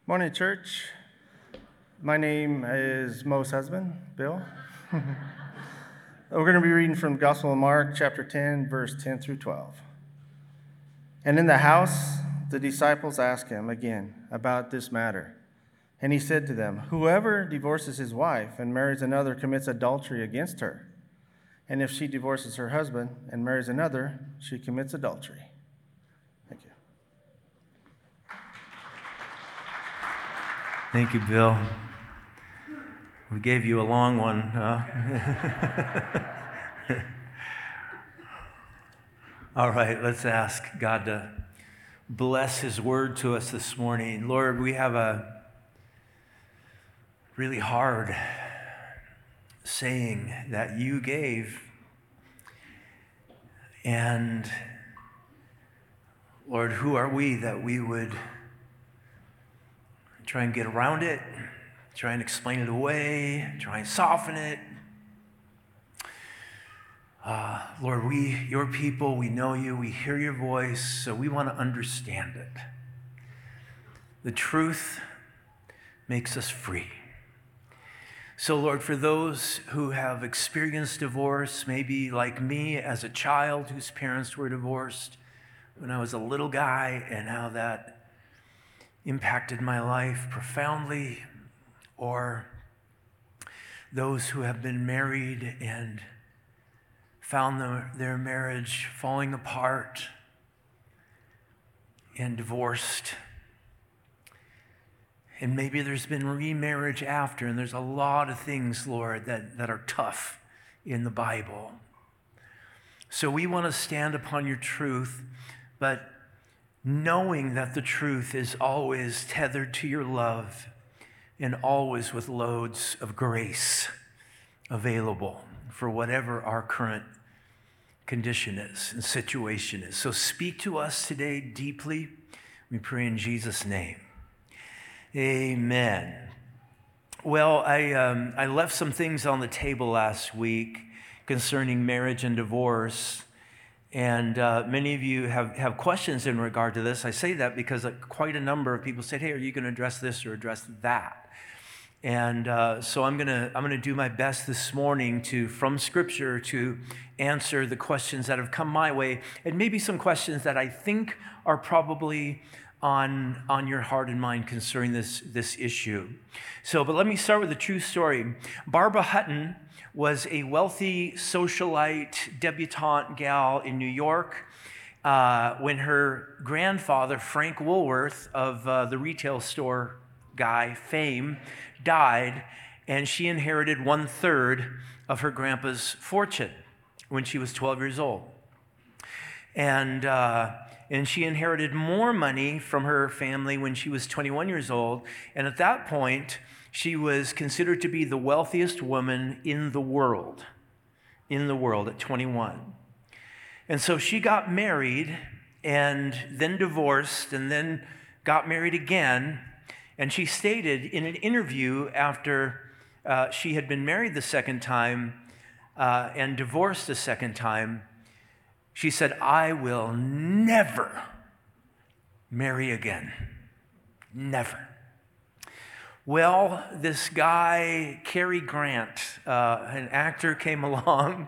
Morning, church. My name is Mo's husband, Bill. We're going to be reading from Gospel of Mark, chapter 10, verse 10 through 12. And in the house, the disciples asked him again about this matter. And he said to them, "Whoever divorces his wife and marries another commits adultery against her. And if she divorces her husband and marries another, she commits adultery." Thank you. Thank you, Bill. We gave you a long one. All right, let's ask God to bless His word to us this morning. Lord, we have a really hard saying that you gave. And Lord, who are we that we would try and get around it, try and explain it away, try and soften it? Lord, your people, we know you, we hear your voice, so we want to understand it. The truth makes us free. So, Lord, for those who have experienced divorce, maybe like me as a child whose parents were divorced when I was a little guy, and how that impacted my life profoundly, or those who have been married and found their marriage falling apart and divorced. And maybe there's been remarriage after, and there's a lot of things, Lord, that are tough in the Bible. So we want to stand upon your truth, but knowing that the truth is always tethered to your love and always with loads of grace available for whatever our current condition is and situation is. So speak to us today deeply. We pray in Jesus' name. Amen. Well, I left some things on the table last week concerning marriage and divorce. And many of you have questions in regard to this. I say that because quite a number of people said, "Hey, are you going to address this or address that?" And so I'm gonna do my best this morning from Scripture to answer the questions that have come my way, and maybe some questions that I think are probably on your heart and mind concerning this issue. But let me start with a true story. Barbara Hutton was a wealthy socialite debutante gal in New York when her grandfather, Frank Woolworth of the retail store guy fame, died, and she inherited 1/3 of her grandpa's fortune when she was 12 years old. And she inherited more money from her family when she was 21 years old, and at that point, she was considered to be the wealthiest woman in the world at 21. And so she got married and then divorced and then got married again. And she stated in an interview after she had been married the second time and divorced the second time, she said, "I will never marry again. Never." Well, this guy, Cary Grant, an actor, came along,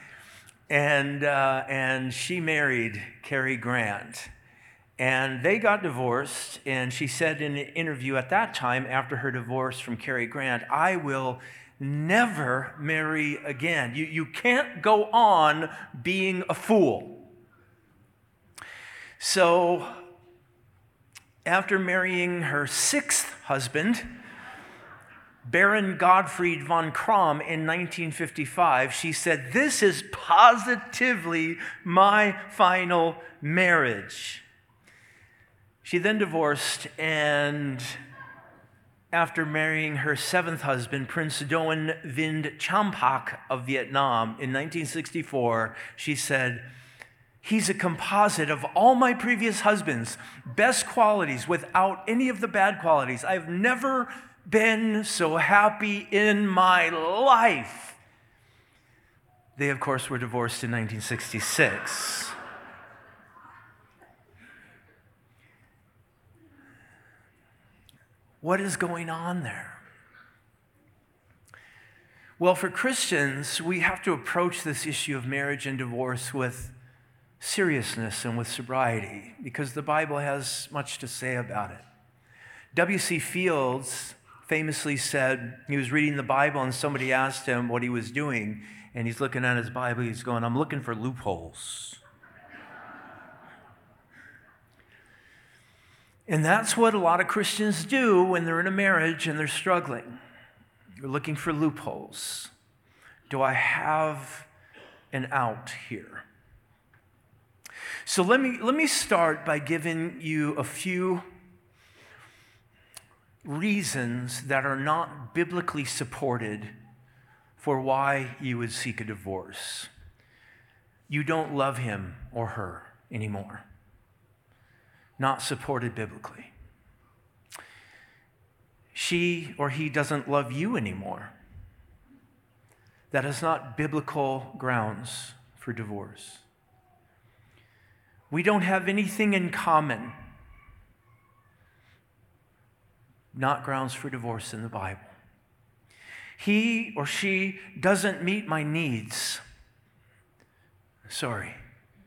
and she married Cary Grant. And they got divorced, and she said in an interview at that time, after her divorce from Cary Grant, "I will never marry again. You can't go on being a fool." So after marrying her sixth husband, Baron Gottfried von Kram, in 1955, she said, "This is positively my final marriage." She then divorced, and after marrying her seventh husband, Prince Doan Vinh Champak of Vietnam, in 1964, she said, "He's a composite of all my previous husbands, best qualities without any of the bad qualities. I've never been so happy in my life." They, of course, were divorced in 1966. What is going on there? Well, for Christians, we have to approach this issue of marriage and divorce with seriousness and with sobriety because the Bible has much to say about it. W.C. Fields famously said he was reading the Bible and somebody asked him what he was doing, and he's looking at his Bible, he's going, I'm looking for loopholes. And that's what a lot of Christians do when they're in a marriage and they're struggling. You're looking for loopholes. Do I have an out here? So let me start by giving you a few reasons that are not biblically supported for why you would seek a divorce. You don't love him or her anymore. Not supported biblically. She or he doesn't love you anymore. That is not biblical grounds for divorce. We don't have anything in common. Not grounds for divorce in the Bible. He or she doesn't meet my needs. Sorry.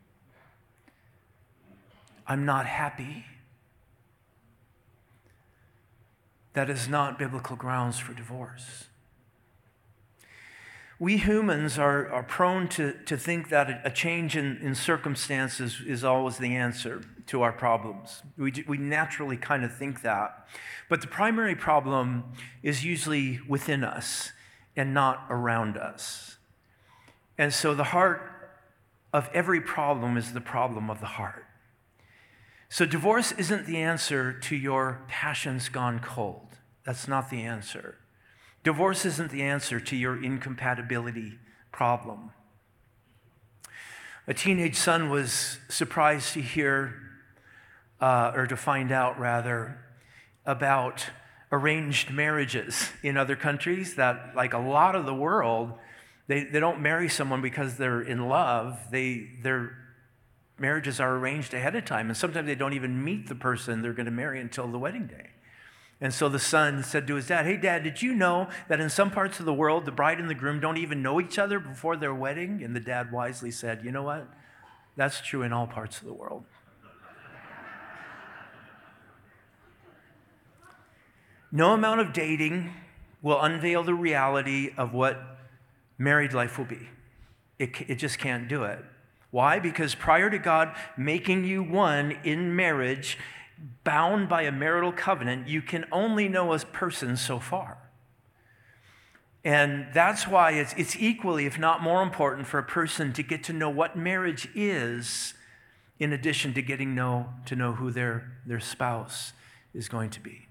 I'm not happy. That is not biblical grounds for divorce. We humans are prone to think that a change in circumstances is always the answer to our problems. We naturally kind of think that. But the primary problem is usually within us and not around us. And so the heart of every problem is the problem of the heart. So divorce isn't the answer to your passions gone cold. That's not the answer. Divorce isn't the answer to your incompatibility problem. A teenage son was surprised to hear, or to find out rather, about arranged marriages in other countries that, like a lot of the world, they don't marry someone because they're in love. Their marriages are arranged ahead of time, and sometimes they don't even meet the person they're going to marry until the wedding day. And so the son said to his dad, hey, Dad, did you know that in some parts of the world, the bride and the groom don't even know each other before their wedding? And the dad wisely said, you know what? That's true in all parts of the world. No amount of dating will unveil the reality of what married life will be. It just can't do it. Why? Because prior to God making you one in marriage, bound by a marital covenant, you can only know a person so far. And that's why it's equally, if not more important, for a person to get to know what marriage is, in addition to getting to know who their spouse is going to be.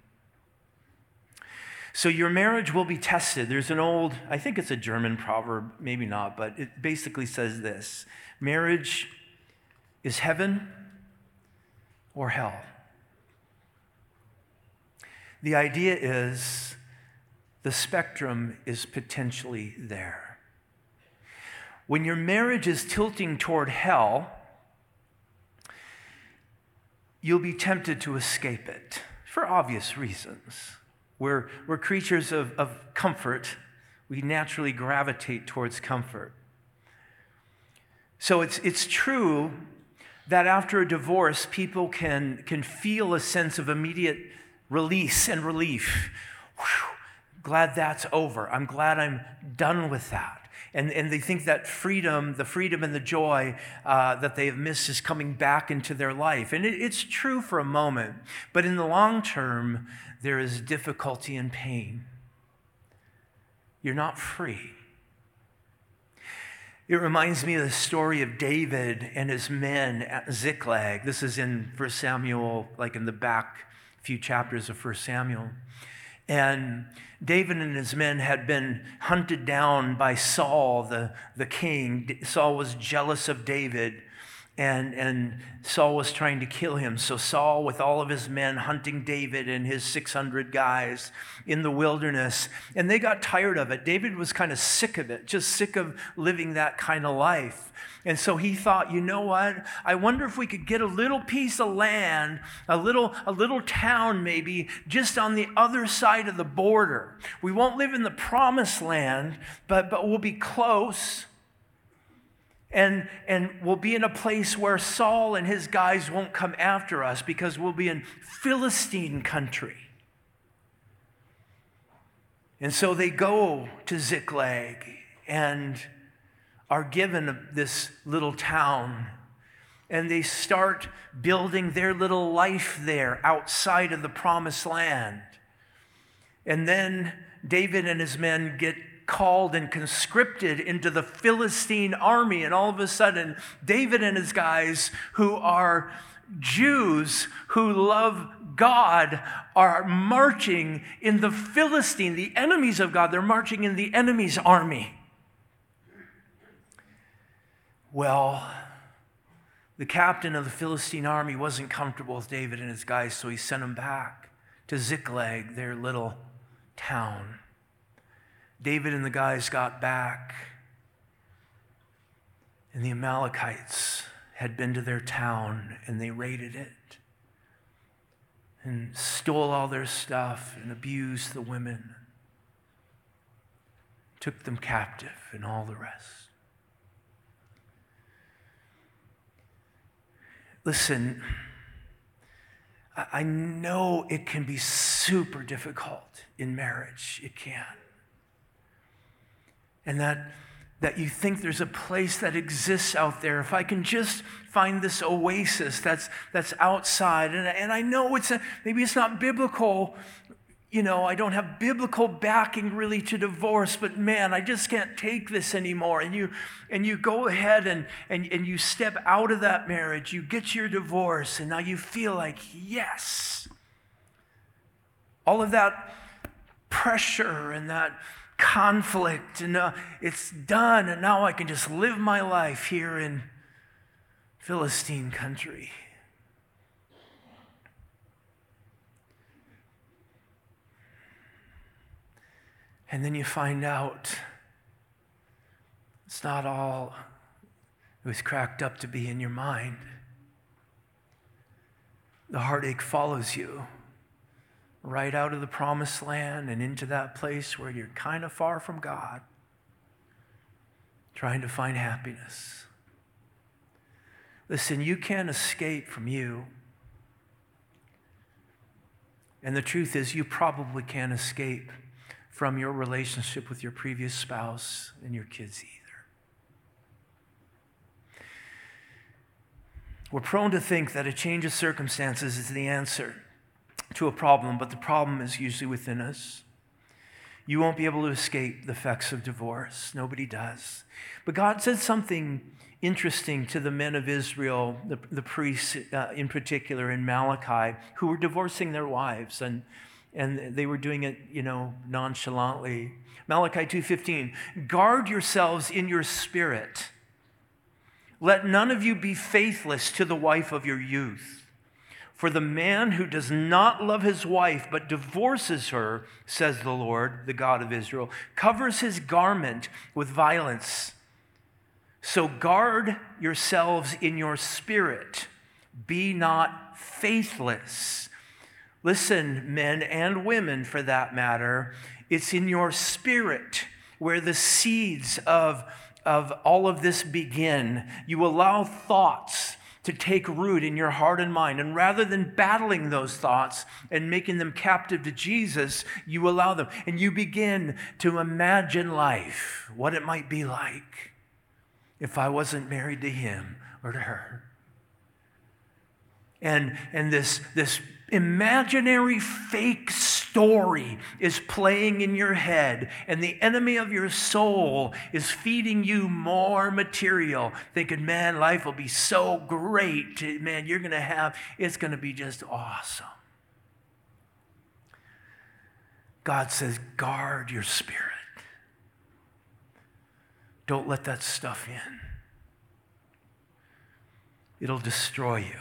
So your marriage will be tested. There's an old, I think it's a German proverb, maybe not, but it basically says this: marriage is heaven or hell. The idea is the spectrum is potentially there. When your marriage is tilting toward hell, you'll be tempted to escape it for obvious reasons. We're creatures of comfort. We naturally gravitate towards comfort. So it's true that after a divorce, people can feel a sense of immediate release and relief. Whew, glad that's over. I'm glad I'm done with that. And they think that the freedom and the joy that they have missed is coming back into their life. And it's true for a moment, but in the long term, there is difficulty and pain. You're not free. It reminds me of the story of David and his men at Ziklag. This is in 1 Samuel, like in the back few chapters of 1 Samuel. And David and his men had been hunted down by Saul, the king. Saul was jealous of David, and Saul was trying to kill him. So Saul, with all of his men, hunting David and his 600 guys in the wilderness, and they got tired of it. David was kind of sick of it, just sick of living that kind of life. And so he thought, you know what? I wonder if we could get a little piece of land, a little town maybe, just on the other side of the border. We won't live in the promised land, but we'll be close. And we'll be in a place where Saul and his guys won't come after us because we'll be in Philistine country. And so they go to Ziklag and are given this little town. And they start building their little life there outside of the promised land. And then David and his men get called and conscripted into the Philistine army. And all of a sudden, David and his guys, who are Jews who love God, are marching in the Philistine, the enemies of God. They're marching in the enemy's army. Well, the captain of the Philistine army wasn't comfortable with David and his guys, so he sent them back to Ziklag, their little town. David and the guys got back, and the Amalekites had been to their town, and they raided it and stole all their stuff and abused the women, took them captive, and all the rest. Listen, I know it can be super difficult in marriage. It can. And that you think there's a place that exists out there. If I can just find this oasis that's outside. And I know maybe it's not biblical. You know, I don't have biblical backing really to divorce, but man, I just can't take this anymore. And you go ahead and you step out of that marriage, you get your divorce, and now you feel like, yes. All of that pressure and that conflict, and it's done, and now I can just live my life here in Philistine country. And then you find out it's not all it was cracked up to be in your mind. The heartache follows you right out of the promised land and into that place where you're kind of far from God, trying to find happiness. Listen, you can't escape from you. And the truth is, you probably can't escape from your relationship with your previous spouse and your kids either. We're prone to think that a change of circumstances is the answer to a problem, but the problem is usually within us. You won't be able to escape the effects of divorce. Nobody does. But God said something interesting to the men of Israel, the priests in particular in Malachi, who were divorcing their wives, and they were doing it, nonchalantly. Malachi 2:15, guard yourselves in your spirit. Let none of you be faithless to the wife of your youth. For the man who does not love his wife but divorces her, says the Lord, the God of Israel, covers his garment with violence. So guard yourselves in your spirit. Be not faithless. Listen, men and women for that matter, it's in your spirit where the seeds of all of this begin. You allow thoughts to take root in your heart and mind. And rather than battling those thoughts and making them captive to Jesus, you allow them. And you begin to imagine life, what it might be like if I wasn't married to him or to her. And this imaginary fake story is playing in your head, and the enemy of your soul is feeding you more material, thinking, man, life will be so great. Man, it's going to be just awesome. God says, guard your spirit. Don't let that stuff in. it'll destroy you.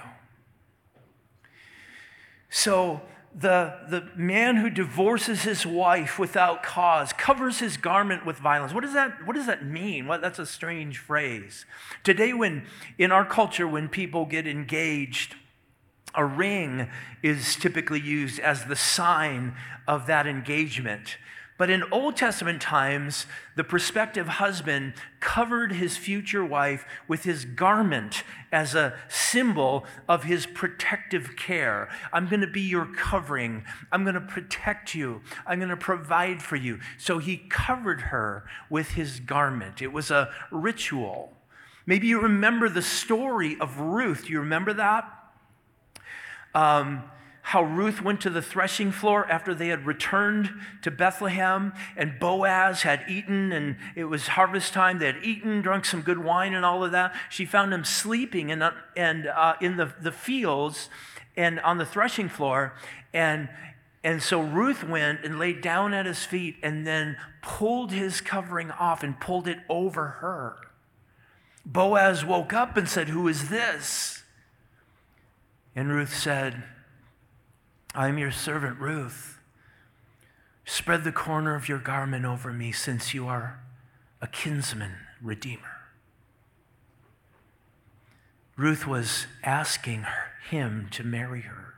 So the man who divorces his wife without cause, covers his garment with violence. What does that mean? That's a strange phrase. Today, in our culture, when people get engaged, a ring is typically used as the sign of that engagement. But in Old Testament times, the prospective husband covered his future wife with his garment as a symbol of his protective care. I'm going to be your covering. I'm going to protect you. I'm going to provide for you. So he covered her with his garment. It was a ritual. Maybe you remember the story of Ruth. Do you remember that? How Ruth went to the threshing floor after they had returned to Bethlehem, and Boaz had eaten, and it was harvest time. They had eaten, drunk some good wine and all of that. She found him sleeping in the fields and on the threshing floor, and so Ruth went and laid down at his feet and then pulled his covering off and pulled it over her. Boaz woke up and said, "Who is this?" And Ruth said, "I am your servant Ruth. Spread the corner of your garment over me, since you are a kinsman redeemer." Ruth was asking him to marry her.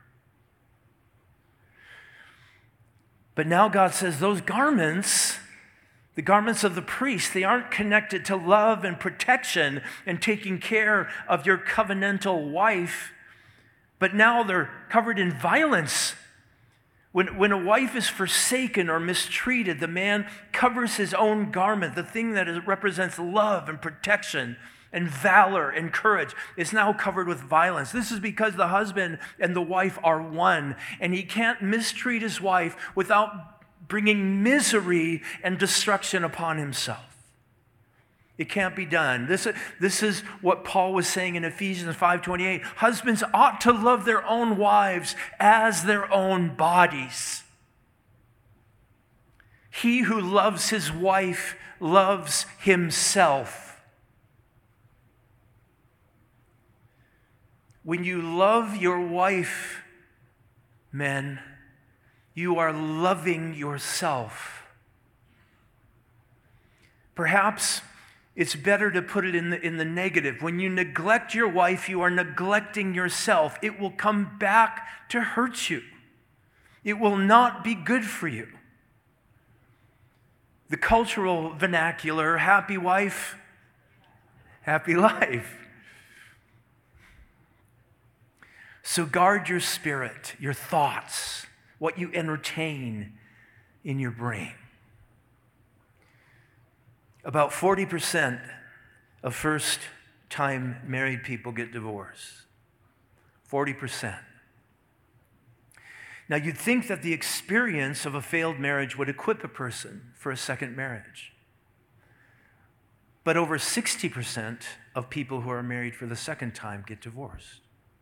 But now God says those garments, the garments of the priest, they aren't connected to love and protection and taking care of your covenantal wife, but now they're covered in violence. When a wife is forsaken or mistreated, the man covers his own garment, the thing that represents love and protection and valor and courage is now covered with violence. This is because the husband and the wife are one, and he can't mistreat his wife without bringing misery and destruction upon himself. It can't be done. This is what Paul was saying in Ephesians 5:28. Husbands ought to love their own wives as their own bodies. He who loves his wife loves himself. When you love your wife, men, you are loving yourself. Perhaps it's better to put it in the negative. When you neglect your wife, you are neglecting yourself. It will come back to hurt you. It will not be good for you. The cultural vernacular, happy wife, happy life. So guard your spirit, your thoughts, what you entertain in your brain. About 40% of first-time married people get divorced. 40%. Now, you'd think that the experience of a failed marriage would equip a person for a second marriage. But over 60% of people who are married for the second time get divorced.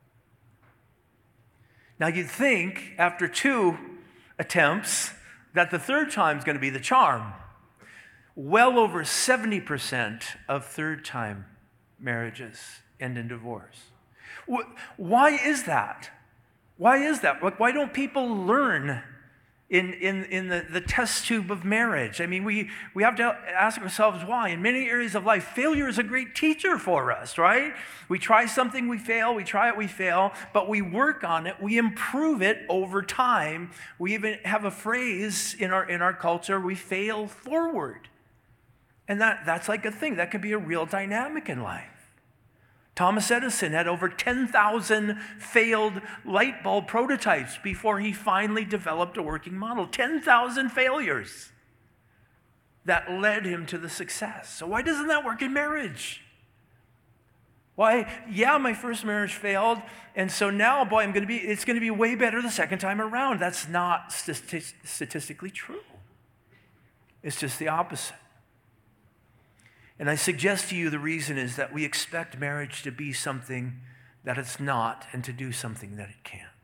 Now, you'd think after 2 attempts that the third time is going to be the charm. Well over 70% of third-time marriages end in divorce. Why is that? Why is that? Why don't people learn in the test tube of marriage? I mean, we have to ask ourselves why. In many areas of life, failure is a great teacher for us, right? We try something, we fail. We try it, we fail. But we work on it. We improve it over time. We even have a phrase in our culture, we fail forward. And that's like a thing. That can be a real dynamic in life. Thomas Edison had over 10,000 failed light bulb prototypes before he finally developed a working model. 10,000 failures that led him to the success. So why doesn't that work in marriage? Why, yeah, my first marriage failed, and so now, boy, it's going to be way better the second time around. That's not statistically true. It's just the opposite. And I suggest to you the reason is that we expect marriage to be something that it's not and to do something that it can't.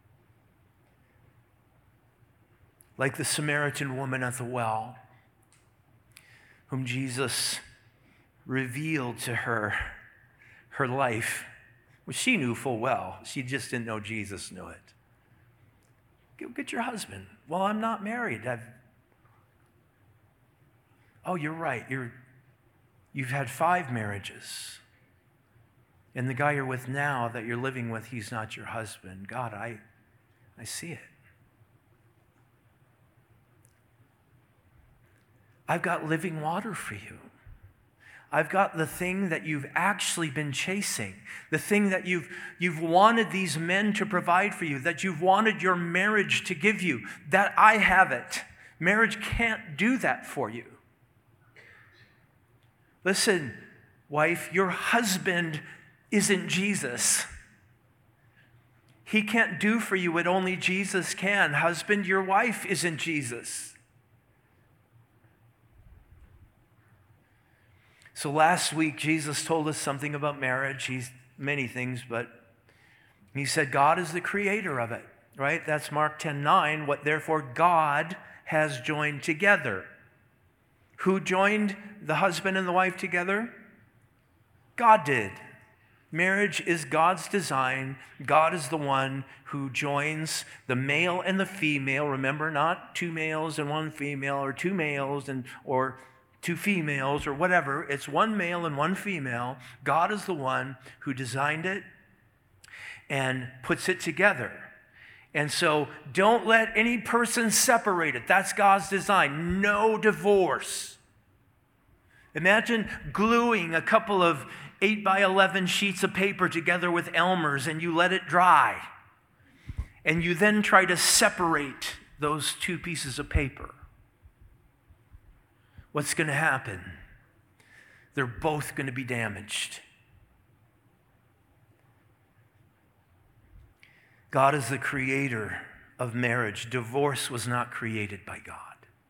Like the Samaritan woman at the well, whom Jesus revealed to her life Well, she knew full well. She just didn't know Jesus knew it. Go get your husband. Well, I'm not married. Oh, you're right. You've had 5 marriages. And the guy you're with now that you're living with, he's not your husband. God, I see it. I've got living water for you. I've got the thing that you've actually been chasing, the thing that you've wanted these men to provide for you, that you've wanted your marriage to give you, that I have it. Marriage can't do that for you. Listen, wife, your husband isn't Jesus. He can't do for you what only Jesus can. Husband, your wife isn't Jesus. So last week, Jesus told us something about marriage. He's many things, but he said God is the creator of it, right? That's Mark 10:9. What therefore God has joined together. Who joined the husband and the wife together? God did. Marriage is God's design. God is the one who joins the male and the female. Remember, not 2 males and 1 female, or 2 males or 2 females, or whatever. It's 1 male and 1 female. God is the one who designed it and puts it together. And so don't let any person separate it. That's God's design. No divorce. Imagine gluing a couple of 8 by 11 sheets of paper together with Elmer's, and you let it dry. And you then try to separate those 2 pieces of paper. What's going to happen? They're both going to be damaged. God is the creator of marriage. Divorce was not created by God.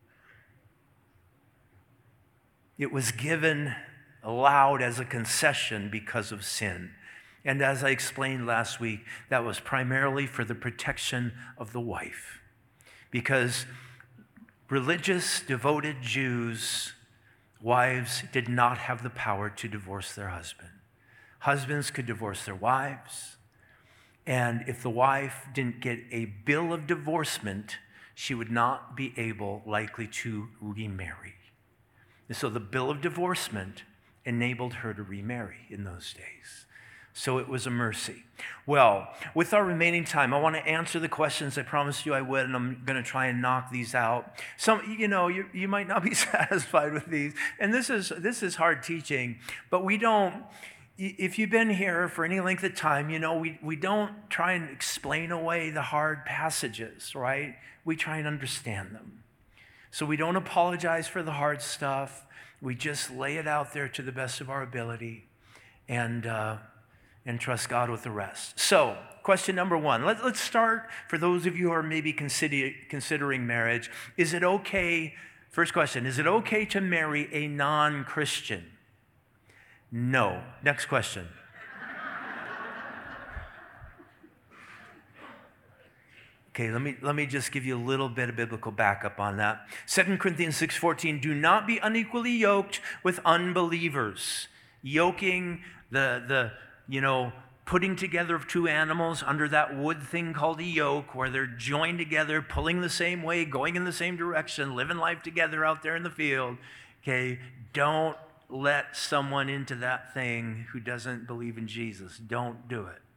It was given, allowed as a concession because of sin. And as I explained last week, that was primarily for the protection of the wife. Because religious, devoted Jews, wives did not have the power to divorce their husband. Husbands could divorce their wives. And if the wife didn't get a bill of divorcement, she would not be able, likely, to remarry. And so the bill of divorcement enabled her to remarry in those days. So it was a mercy. Well, with our remaining time, I want to answer the questions I promised you I would, and I'm going to try and knock these out. Some, you might not be satisfied with these, and this is hard teaching, but we don't. If you've been here for any length of time, we don't try and explain away the hard passages, right? We try and understand them. So we don't apologize for the hard stuff. We just lay it out there to the best of our ability, and trust God with the rest. So, question number 1. Let's start, for those of you who are maybe considering marriage. Is it okay, first question, is it okay to marry a non-Christian? No. Next question. Okay, let me just give you a little bit of biblical backup on that. 2 Corinthians 6:14, do not be unequally yoked with unbelievers. Yoking, putting together of 2 animals under that wood thing called a yoke, where they're joined together, pulling the same way, going in the same direction, living life together out there in the field. Okay, don't let someone into that thing who doesn't believe in Jesus. Don't do it.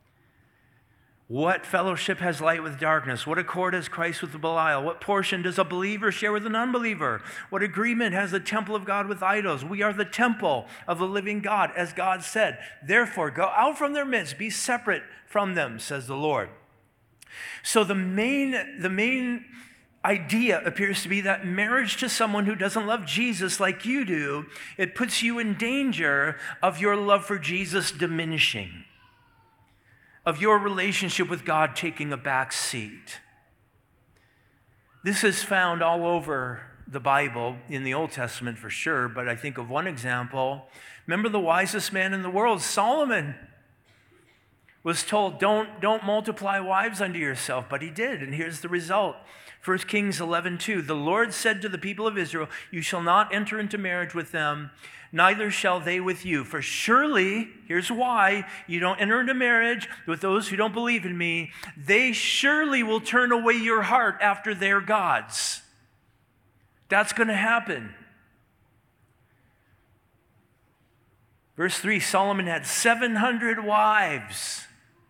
What fellowship has light with darkness? What accord has Christ with Belial? What portion does a believer share with an unbeliever? What agreement has the temple of God with idols? We are the temple of the living God, as God said. Therefore, go out from their midst, be separate from them, says the Lord. So the main idea appears to be that marriage to someone who doesn't love Jesus like you do, it puts you in danger of your love for Jesus diminishing, of your relationship with God taking a back seat. This is found all over the Bible, in the Old Testament for sure, but I think of one example. Remember the wisest man in the world, Solomon. was told, don't multiply wives unto yourself, but he did, and here's the result. 1 Kings 11:2, the Lord said to the people of Israel, you shall not enter into marriage with them, neither shall they with you. For surely, here's why, you don't enter into marriage with those who don't believe in me. They surely will turn away your heart after their gods. That's going to happen. Verse 3, Solomon had 700 wives.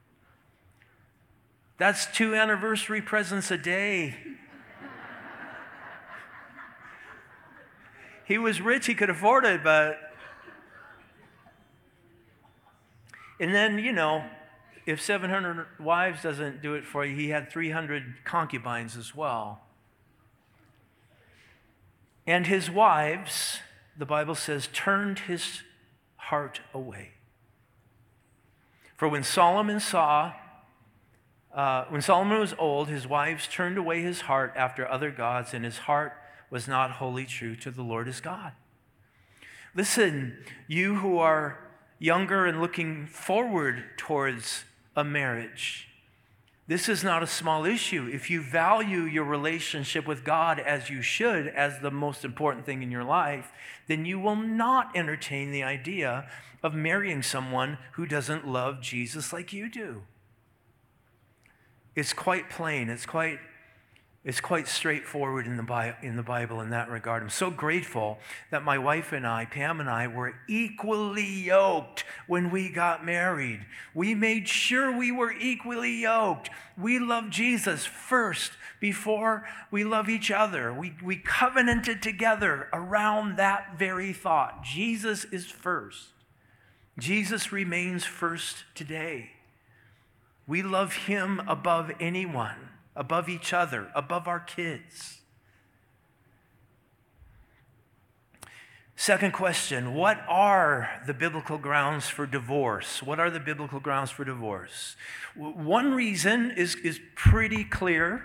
That's 2 anniversary presents a day. He was rich, he could afford it, but... And then, if 700 wives doesn't do it for you, he had 300 concubines as well. And his wives, the Bible says, turned his heart away. For when Solomon was old, his wives turned away his heart after other gods, and his heart was not wholly true to the Lord his God. Listen, you who are younger and looking forward towards a marriage, this is not a small issue. If you value your relationship with God as you should, as the most important thing in your life, then you will not entertain the idea of marrying someone who doesn't love Jesus like you do. It's quite plain. It's quite straightforward in the Bible in that regard. I'm so grateful that my wife and I, Pam and I, were equally yoked when we got married. We made sure we were equally yoked. We love Jesus first before we love each other. We covenanted together around that very thought. Jesus is first. Jesus remains first today. We love him above anyone, above each other, above our kids. Second question, what are the biblical grounds for divorce? What are the biblical grounds for divorce? One reason is pretty clear.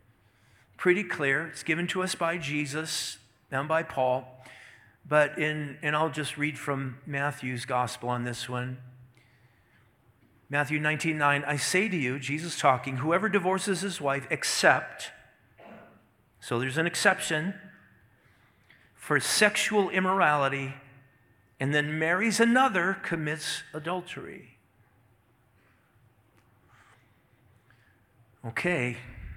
It's given to us by Jesus and by Paul. But and I'll just read from Matthew's gospel on this one. Matthew 19:9, I say to you, Jesus talking, whoever divorces his wife except, so there's an exception, for sexual immorality, and then marries another, commits adultery. Okay.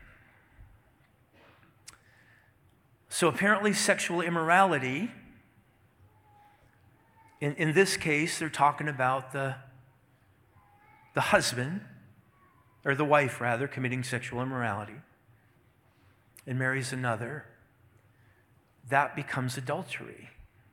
So apparently sexual immorality, in this case, they're talking about the husband, or the wife rather, committing sexual immorality and marries another, that becomes adultery.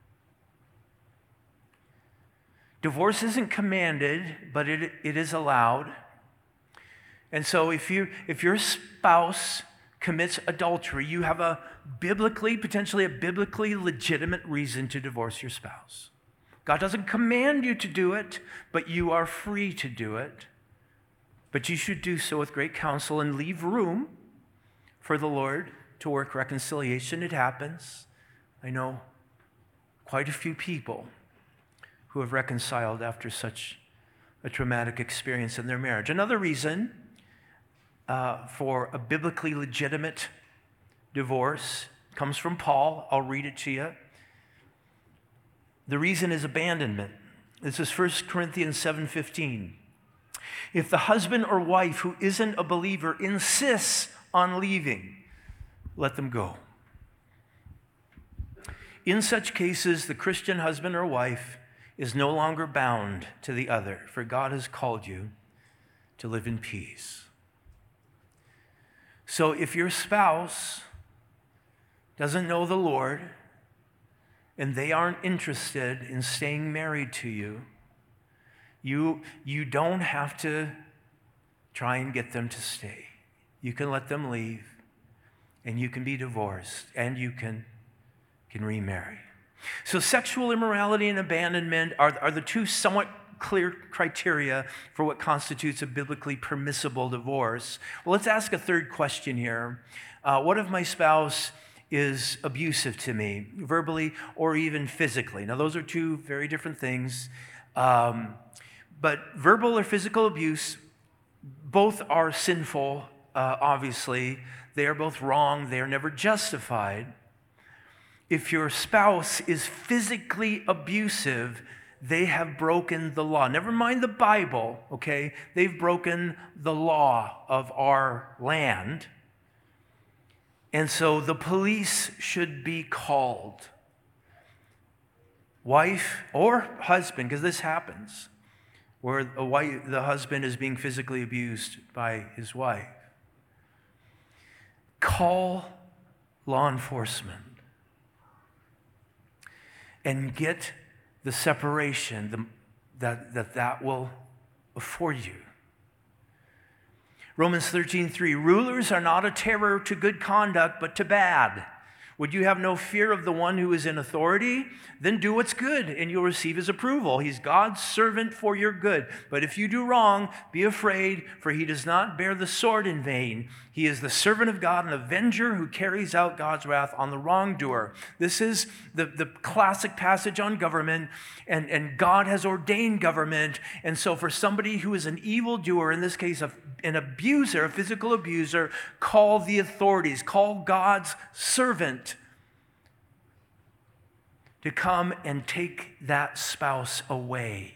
Divorce isn't commanded, but it is allowed. And so if your spouse commits adultery, you have potentially a biblically legitimate reason to divorce your spouse. God doesn't command you to do it, but you are free to do it. But you should do so with great counsel and leave room for the Lord to work reconciliation. It happens. I know quite a few people who have reconciled after such a traumatic experience in their marriage. Another reason for a biblically legitimate divorce comes from Paul. I'll read it to you. The reason is abandonment. This is 1 Corinthians 7:15. If the husband or wife who isn't a believer insists on leaving, let them go. In such cases, the Christian husband or wife is no longer bound to the other, for God has called you to live in peace. So if your spouse doesn't know the Lord, and they aren't interested in staying married to you, you don't have to try and get them to stay. You can let them leave, and you can be divorced, and you can remarry. So sexual immorality and abandonment are the two somewhat clear criteria for what constitutes a biblically permissible divorce. Well, let's ask a third question here. What if my spouse is abusive to me, verbally or even physically? Now, those are two very different things. But verbal or physical abuse, both are sinful, obviously. They are both wrong. They are never justified. If your spouse is physically abusive, they have broken the law. Never mind the Bible, okay? They've broken the law of our land. And so the police should be called. Wife or husband, because this happens, where the husband is being physically abused by his wife. Call law enforcement and get the separation that will afford you. Romans 13:3, rulers are not a terror to good conduct, but to bad. Would you have no fear of the one who is in authority? Then do what's good, and you'll receive his approval. He's God's servant for your good. But if you do wrong, be afraid, for he does not bear the sword in vain. He is the servant of God, an avenger who carries out God's wrath on the wrongdoer. This is the classic passage on government, and God has ordained government. And so for somebody who is an evildoer, in this case an abuser, a physical abuser, call the authorities, call God's servant to come and take that spouse away.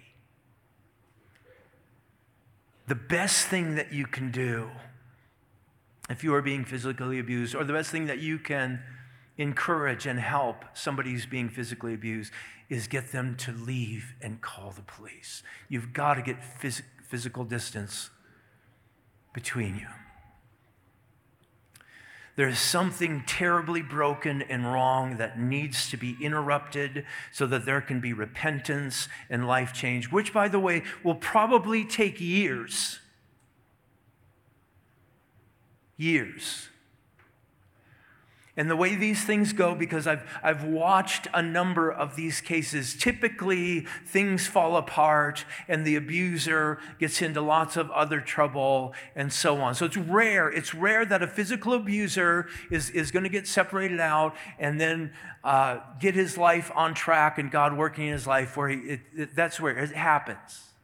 The best thing that you can do if you are being physically abused, or the best thing that you can encourage and help somebody who's being physically abused, is get them to leave and call the police. You've got to get physical distance between you. There is something terribly broken and wrong that needs to be interrupted so that there can be repentance and life change, which, by the way, will probably take years. Years. And the way these things go, because I've watched a number of these cases, typically things fall apart and the abuser gets into lots of other trouble and so on. So it's rare that a physical abuser is going to get separated out and then get his life on track and God working in his life, where that's where it happens.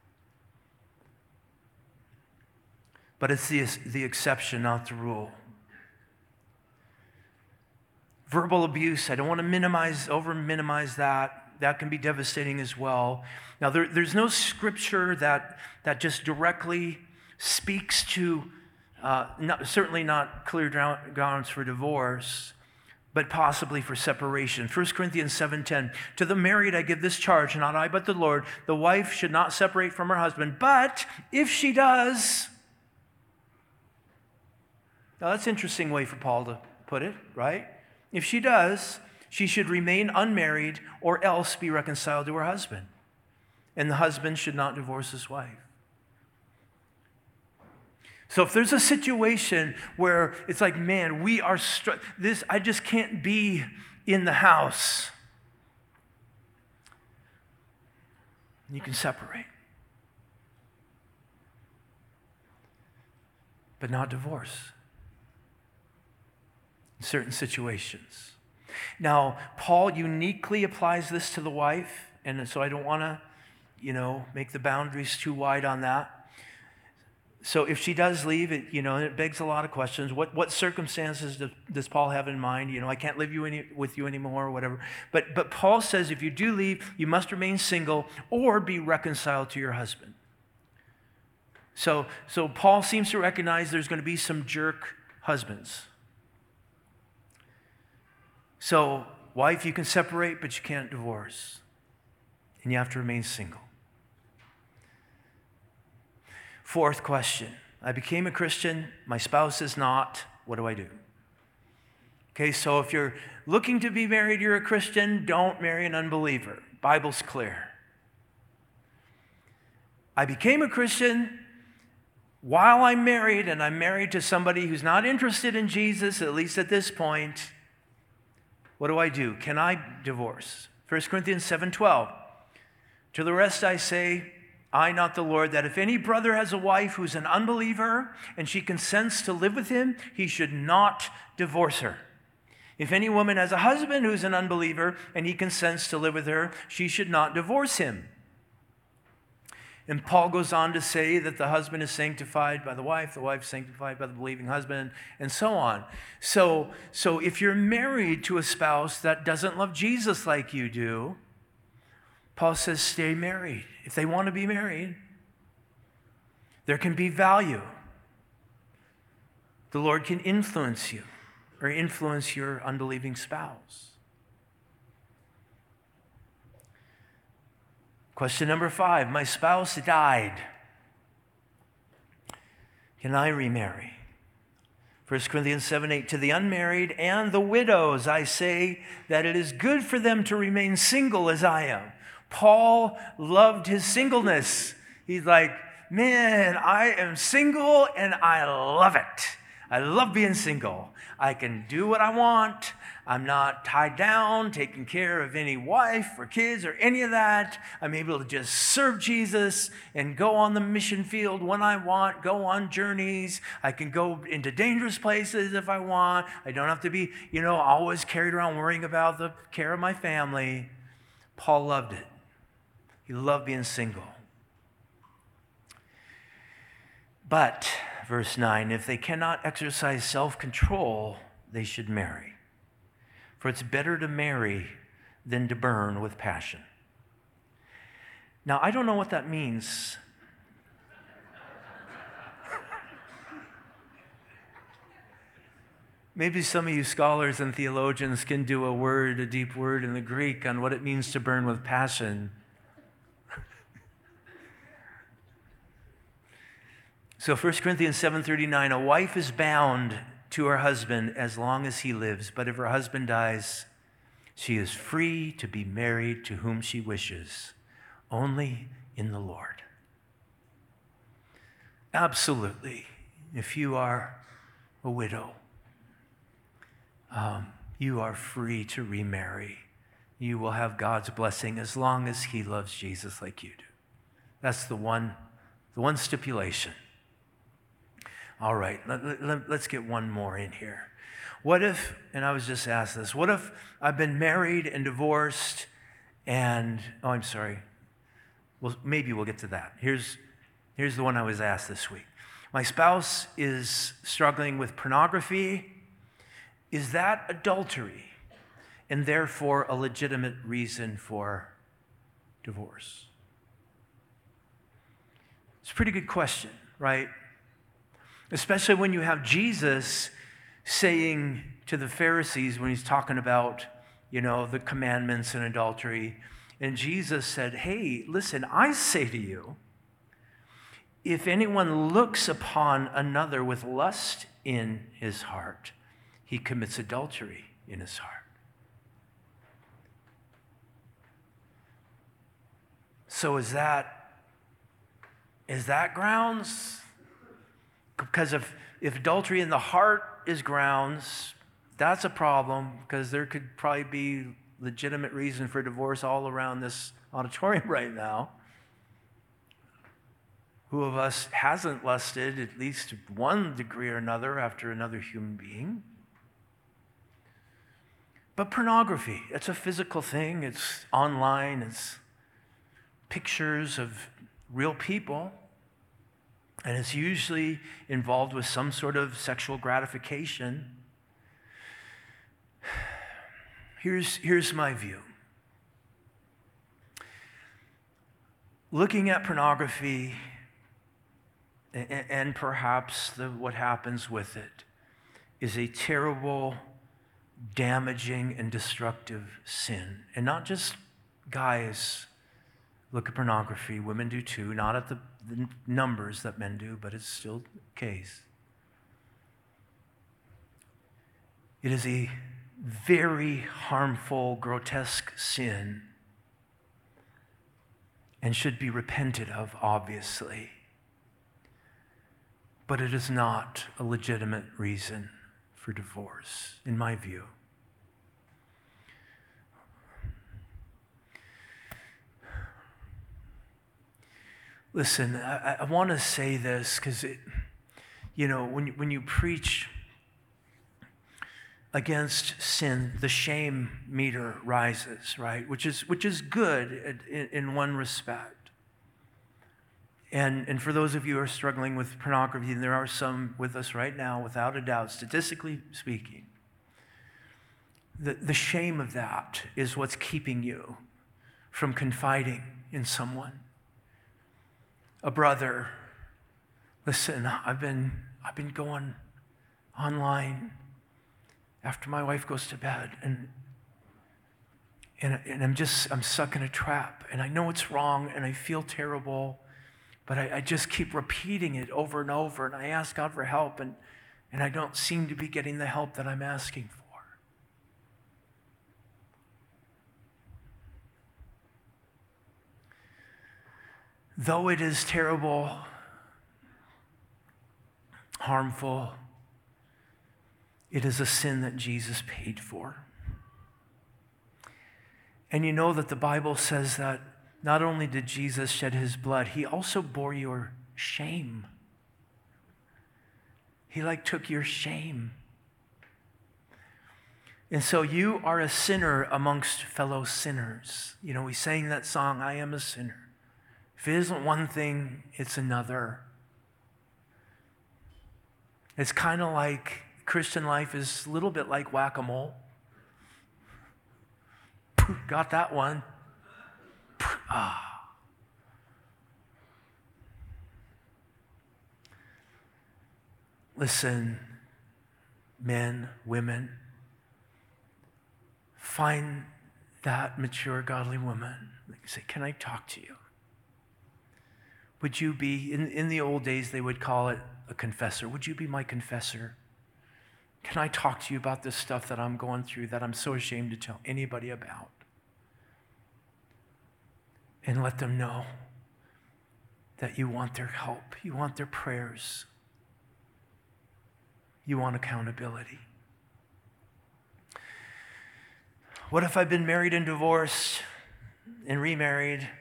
But it's the exception, not the rule. Verbal abuse, I don't want to over-minimize that. That can be devastating as well. Now, there's no scripture that just directly speaks to, certainly not clear grounds for divorce, but possibly for separation. 1 Corinthians 7:10, to the married I give this charge, not I but the Lord. The wife should not separate from her husband, but if she does... Now, that's an interesting way for Paul to put it, right? If she does, she should remain unmarried or else be reconciled to her husband. And the husband should not divorce his wife. So if there's a situation where it's like, man, we are I just can't be in the house, you can separate. But not divorce. In certain situations. Now, Paul uniquely applies this to the wife, and so I don't want to, make the boundaries too wide on that. So if she does leave, it begs a lot of questions. What circumstances does Paul have in mind? I can't live with you anymore or whatever. But Paul says if you do leave, you must remain single or be reconciled to your husband. So Paul seems to recognize there's going to be some jerk husbands. So, wife, you can separate, but you can't divorce. And you have to remain single. Fourth question. I became a Christian. My spouse is not. What do I do? Okay, so if you're looking to be married, you're a Christian, don't marry an unbeliever. Bible's clear. I became a Christian while I'm married, and I'm married to somebody who's not interested in Jesus, at least at this point. What do I do? Can I divorce? 1 Corinthians 7:12. To the rest I say, I, not the Lord, that if any brother has a wife who's an unbeliever and she consents to live with him, he should not divorce her. If any woman has a husband who's an unbeliever and he consents to live with her, she should not divorce him. And Paul goes on to say that the husband is sanctified by the wife is sanctified by the believing husband, and so on. So if you're married to a spouse that doesn't love Jesus like you do, Paul says stay married. If they want to be married, there can be value. The Lord can influence you or influence your unbelieving spouse. Question number 5, my spouse died. Can I remarry? 1 Corinthians 7:8, to the unmarried and the widows, I say that it is good for them to remain single as I am. Paul loved his singleness. He's like, man, I am single and I love it. I love being single. I can do what I want. I'm not tied down, taking care of any wife or kids or any of that. I'm able to just serve Jesus and go on the mission field when I want, go on journeys. I can go into dangerous places if I want. I don't have to be, always carried around worrying about the care of my family. Paul loved it. He loved being single. But, verse 9, if they cannot exercise self-control, they should marry. For it's better to marry than to burn with passion. Now, I don't know what that means. Maybe some of you scholars and theologians can do a deep word in the Greek on what it means to burn with passion. So 1 Corinthians 7:39, a wife is bound to her husband as long as he lives, but if her husband dies, she is free to be married to whom she wishes, only in the Lord. Absolutely. If you are a widow, you are free to remarry. You will have God's blessing as long as he loves Jesus like you do. That's the one stipulation. All right, let's get one more in here. What if, and I was just asked this, what if I've been married and divorced and, well, maybe we'll get to that. Here's the one I was asked this week. My spouse is struggling with pornography. Is that adultery and therefore a legitimate reason for divorce? It's a pretty good question, right? Especially when you have Jesus saying to the Pharisees when he's talking about, the commandments and adultery. And Jesus said, hey, listen, I say to you, if anyone looks upon another with lust in his heart, he commits adultery in his heart. So is that grounds? Because if adultery in the heart is grounds, that's a problem, because there could probably be legitimate reason for divorce all around this auditorium right now. Who of us hasn't lusted at least to one degree or another after another human being? But pornography, it's a physical thing. It's online. It's pictures of real people. And it's usually involved with some sort of sexual gratification. Here's my view. Looking at pornography and perhaps what happens with it is a terrible, damaging, and destructive sin. And not just guys look at pornography, women do too, not at the numbers that men do, but it's still the case. It is a very harmful, grotesque sin and should be repented of, obviously. But it is not a legitimate reason for divorce, in my view. Listen, I want to say this because, when you preach against sin, the shame meter rises, right? Which is good in one respect. And for those of you who are struggling with pornography, and there are some with us right now, without a doubt, statistically speaking, the shame of that is what's keeping you from confiding in someone. A brother, listen, I've been going online after my wife goes to bed, and I'm stuck in a trap, and I know it's wrong, and I feel terrible, but I just keep repeating it over and over, and I ask God for help, and I don't seem to be getting the help that I'm asking for. Though it is terrible, harmful, it is a sin that Jesus paid for. And you know that the Bible says that not only did Jesus shed his blood, he also bore your shame. He took your shame. And so you are a sinner amongst fellow sinners. You know, we sang that song, I am a sinner. If it isn't one thing, it's another. It's kind of like Christian life is a little bit like whack-a-mole. Got that one. Listen, men, women, find that mature, godly woman. Say, can I talk to you? Would you be, in the old days, they would call it a confessor. Would you be my confessor? Can I talk to you about this stuff that I'm going through that I'm so ashamed to tell anybody about? And let them know that you want their help. You want their prayers. You want accountability. What if I've been married and divorced and remarried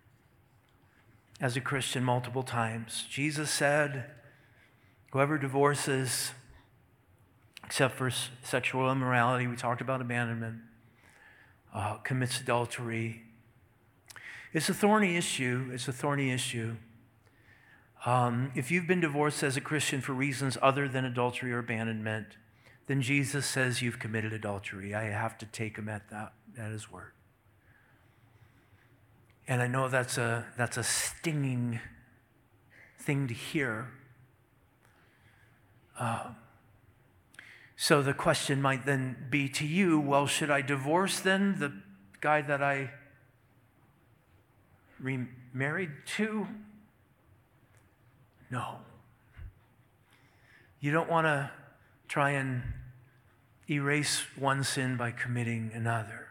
as a Christian multiple times? Jesus said, whoever divorces, except for sexual immorality, we talked about abandonment, commits adultery. It's a thorny issue. It's a thorny issue. If you've been divorced as a Christian for reasons other than adultery or abandonment, then Jesus says you've committed adultery. I have to take him at his word. And I know that's a stinging thing to hear. So the question might then be to you, well, should I divorce then the guy that I remarried to? No. You don't want to try and erase one sin by committing another.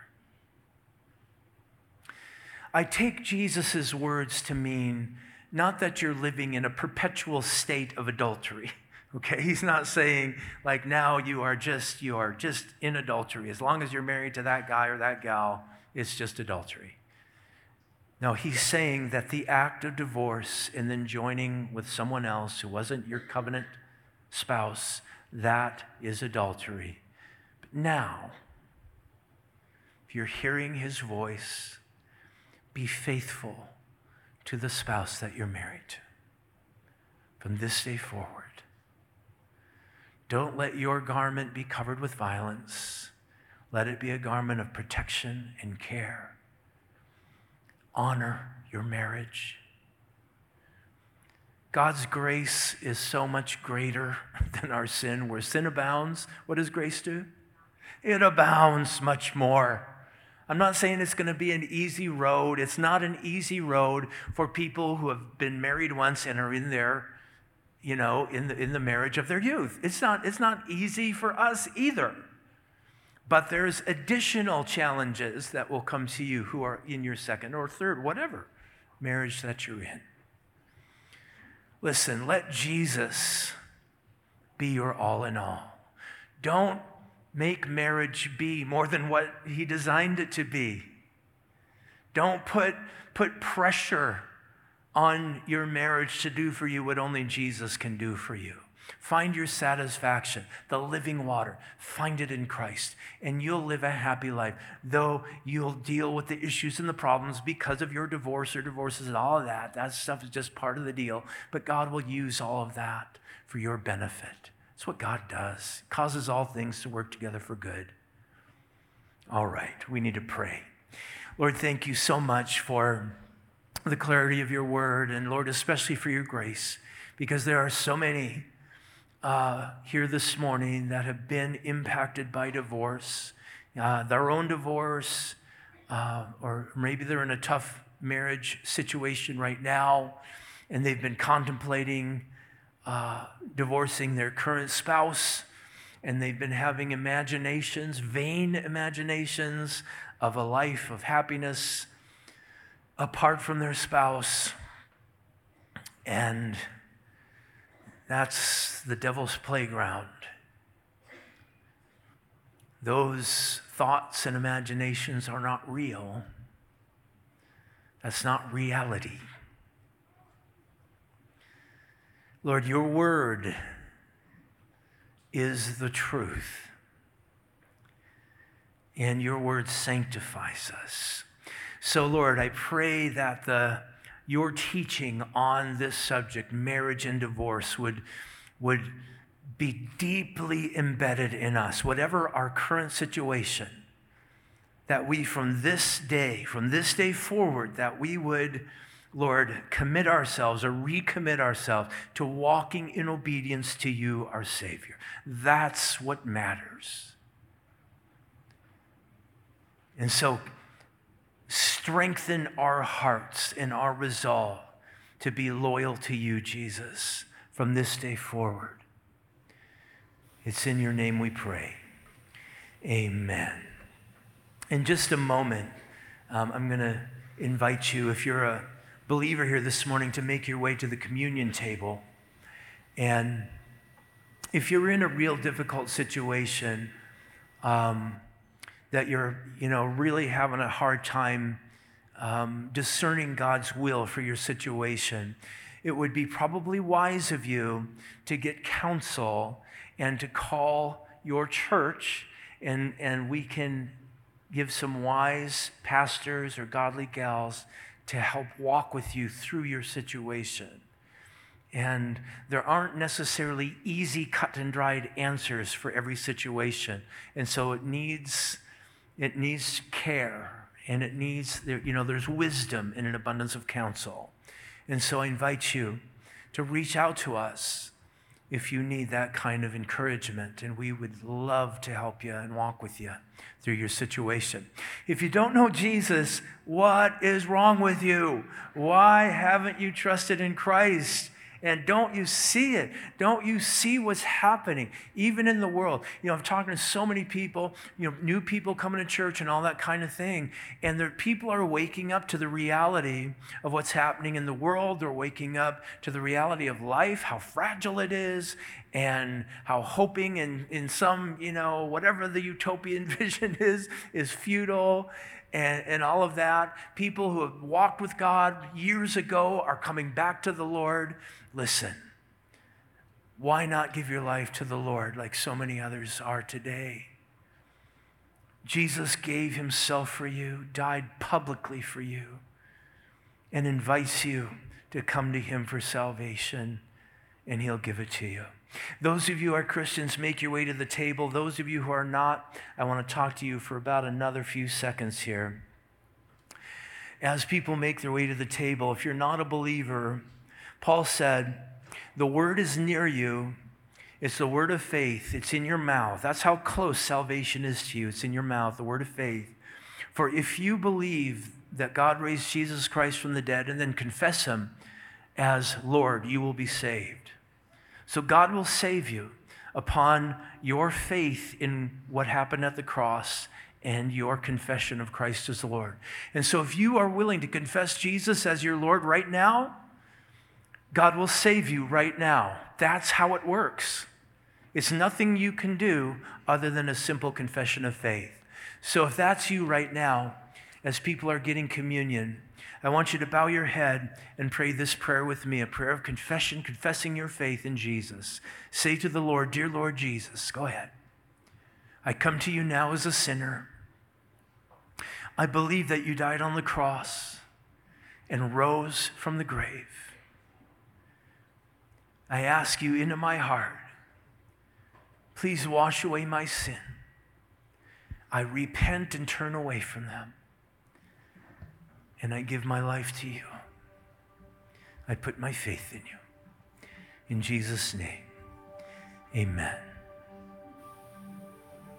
I take Jesus' words to mean not that you're living in a perpetual state of adultery. Okay, he's not saying like now you are just in adultery. As long as you're married to that guy or that gal, it's just adultery. No, he's saying that the act of divorce and then joining with someone else who wasn't your covenant spouse, that is adultery. But now, if you're hearing his voice, be faithful to the spouse that you're married to from this day forward. Don't let your garment be covered with violence. Let it be a garment of protection and care. Honor your marriage. God's grace is so much greater than our sin. Where sin abounds, what does grace do? It abounds much more. I'm not saying it's going to be an easy road. It's not an easy road for people who have been married once and are in their, in the marriage of their youth. It's not easy for us either. But there's additional challenges that will come to you who are in your second or third, whatever marriage that you're in. Listen, let Jesus be your all in all. Don't make marriage be more than what he designed it to be. Don't put pressure on your marriage to do for you what only Jesus can do for you. Find your satisfaction, the living water. Find it in Christ, and you'll live a happy life. Though you'll deal with the issues and the problems because of your divorce or divorces and all of that. That stuff is just part of the deal. But God will use all of that for your benefit. That's what God does. He causes all things to work together for good. All right, we need to pray. Lord, thank you so much for the clarity of your word, and Lord, especially for your grace, because there are so many here this morning that have been impacted by divorce, their own divorce, or maybe they're in a tough marriage situation right now, and they've been contemplating divorcing their current spouse, and they've been having imaginations, vain imaginations of a life of happiness apart from their spouse. And that's the devil's playground. Those thoughts and imaginations are not real. That's not reality. Lord, your word is the truth, and your word sanctifies us. So, Lord, I pray that your teaching on this subject, marriage and divorce, would be deeply embedded in us, whatever our current situation, that we from this day forward, that we would, Lord, commit ourselves or recommit ourselves to walking in obedience to you, our Savior. That's what matters. And so strengthen our hearts and our resolve to be loyal to you, Jesus, from this day forward. It's in your name we pray. Amen. In just a moment, I'm going to invite you, if you're a believer here this morning, to make your way to the communion table. And if you're in a real difficult situation, that you're, really having a hard time discerning God's will for your situation, it would be probably wise of you to get counsel and to call your church, and we can give some wise pastors or godly gals to help walk with you through your situation. And there aren't necessarily easy cut and dried answers for every situation. And so it needs care, and it needs, there's wisdom in an abundance of counsel. And so I invite you to reach out to us if you need that kind of encouragement, and we would love to help you and walk with you through your situation. If you don't know Jesus, what is wrong with you? Why haven't you trusted in Christ? And don't you see it? Don't you see what's happening, even in the world? I'm talking to so many people, new people coming to church and all that kind of thing. And people are waking up to the reality of what's happening in the world. They're waking up to the reality of life, how fragile it is, and how hoping in some, whatever the utopian vision is futile. And all of that. People who have walked with God years ago are coming back to the Lord. Listen, why not give your life to the Lord like so many others are today? Jesus gave himself for you, died publicly for you, and invites you to come to him for salvation, and he'll give it to you. Those of you who are Christians, make your way to the table. Those of you who are not, I want to talk to you for about another few seconds here. As people make their way to the table, if you're not a believer, Paul said, the word is near you. It's the word of faith. It's in your mouth. That's how close salvation is to you. It's in your mouth, the word of faith. For if you believe that God raised Jesus Christ from the dead and then confess him as Lord, you will be saved. So God will save you upon your faith in what happened at the cross and your confession of Christ as the Lord. And so if you are willing to confess Jesus as your Lord right now, God will save you right now. That's how it works. It's nothing you can do other than a simple confession of faith. So if that's you right now, as people are getting communion, I want you to bow your head and pray this prayer with me, a prayer of confession, confessing your faith in Jesus. Say to the Lord, "Dear Lord Jesus," go ahead. "I come to you now as a sinner. I believe that you died on the cross and rose from the grave. I ask you into my heart, please wash away my sin. I repent and turn away from them. And I give my life to you. I put my faith in you. In Jesus' name, amen."